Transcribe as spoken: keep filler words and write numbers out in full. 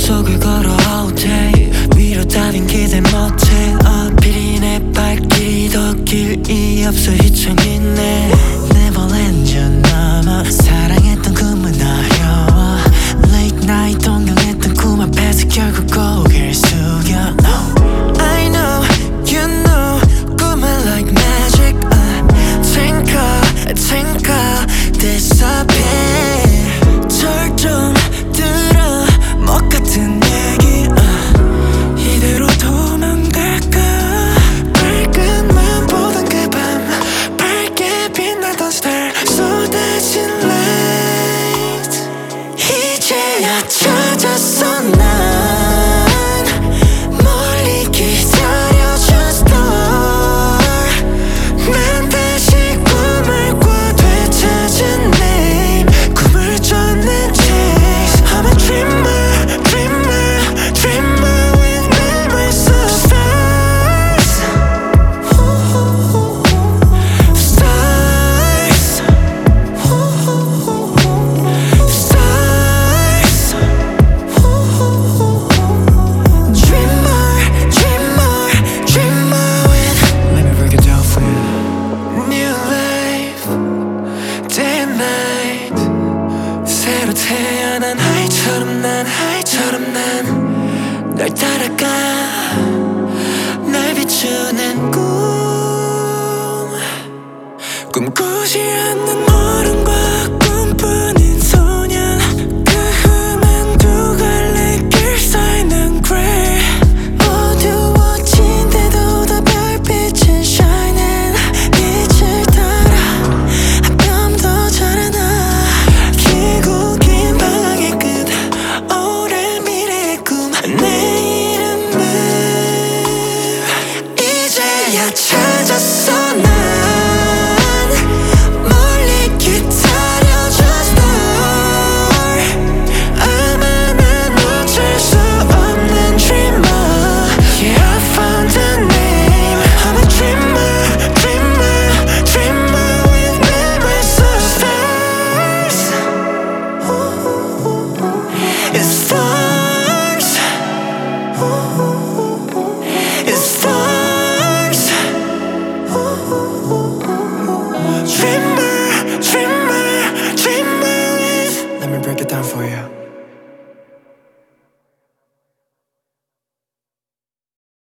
약속을 걸어 all day 위로 따윈 기대 못해 어필이 내 발길이 더 길이 없어 휘청이네 Neverland 넘어 사랑했던 꿈은 어려워 Late night 동경했던 꿈 앞에서 결국 고개를 숙여 no. I know, you know 꿈은 like magic uh, Twinkle, twinkle, disappear 절 좀 들어 못 같은 얘기 uh, 이대로 도망갈까 밝은만 보던 그 밤 밝게 빛나던 star 쏟아진 light 이제야 찾았어 난 멀리 기다려준 star 난 다시 꿈을 꿔 되찾은 name 꿈을 쫓는 chase I'm a dreamer, dreamer, dreamer with memories of stars Stars Stars Dreamer, dreamer, dreamer with Let me break it down for you New life, day and night 새로 태어난 하이처럼 난 하이처럼 난 널 따라가 날 비추는 꿈 꿈꾸지 않는 어른과 꿈꾸는 소년 그 흠은 두 갈래 길 쌓이는 gray 어두워진데도 더 별빛은 shining 빛을 따라 한 뼘 더 자라나 길고 긴 방향의 끝 오랜 미래의 꿈 내 이름을 이제야 찾았어 난 멀리 기다려준 star 아마 난 놓칠 수 없는 dreamer Yeah I found a name I'm a dreamer, dreamer, dreamer with memories of stars It's stars It's stars Dreamer, dreamer, dreamer with Let me break it down for you